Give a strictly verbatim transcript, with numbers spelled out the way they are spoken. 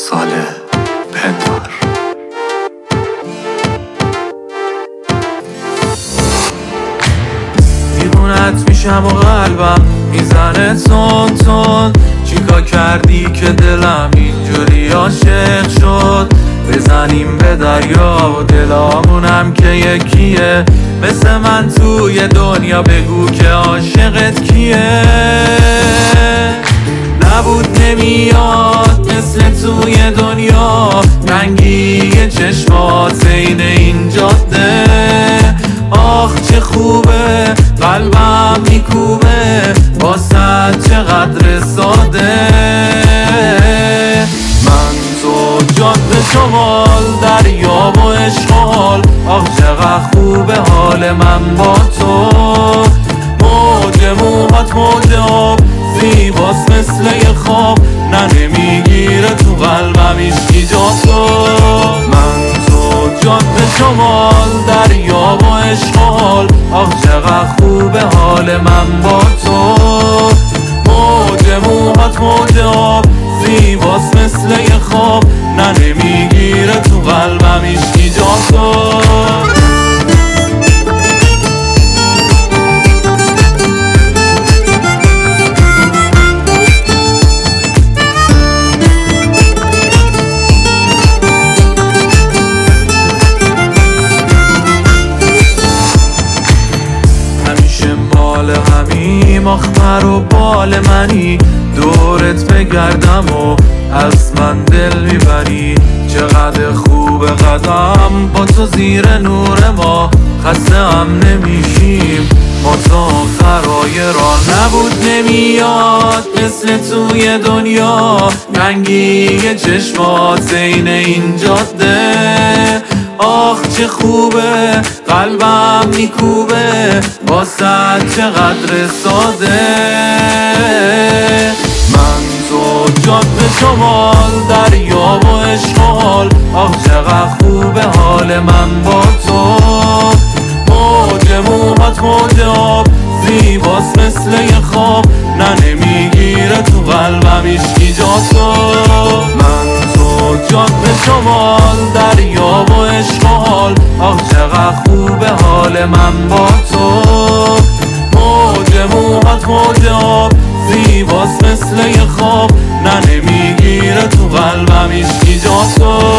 سال پندار. دیوونت میشم و قلبم میزنه تون تون، چیکار کردی که دلم اینجوری عاشق شد؟ بزنیم به دریا و دلامونم که یکیه، مثل من توی دنیا بگو که عاشقت کیه. نبود نمیاد مثل توی دنیا، رنگی چشمات عین این جاده. آخ چه خوبه قلبم میکوبه، واسه چقدر ساده. من تو جاده شمال، دریا و اشغال، آخ چقدر خوبه حال من با تو. موج موهات موج آب، زیباست مثل یه خواب، نه نمیگیره تو قلبم ایشکی جا تو. من تو جاده شمال، دریا و اشغال، آخ چقدر خوبه حال من با تو. موج موهات موج آب، زیباست مثل یه خواب، نه نمیگیره تو قلبم ایشکی جا تو. مخمر و بال منی، دورت بگردم و از من دل میبری. چقدر خوب قدم با تو زیر نور ما، خسته هم نمیشیم ما تا آخرای راه. نبود نمیاد مثل توی دنیا، رنگی چشمات عین این جاده. آخ چه خوبه قلبم میکوبه، واسه چقدر ساده. من تو جاده شمال، دریا و اشغال، آخ چقدر خوبه حال من با تو. موج موهات موج آب، زیباست مثل یه خواب، نه نمیگیره تو قلبم ایشکی جا تو. من تو جاده شمال، دریا و اشغال، آخ چقدر خوبه حال من با تو. موج موهات موج آب، زیباست مثل یه خواب، نه نمیگیره تو قلبم ایشکی جا تو.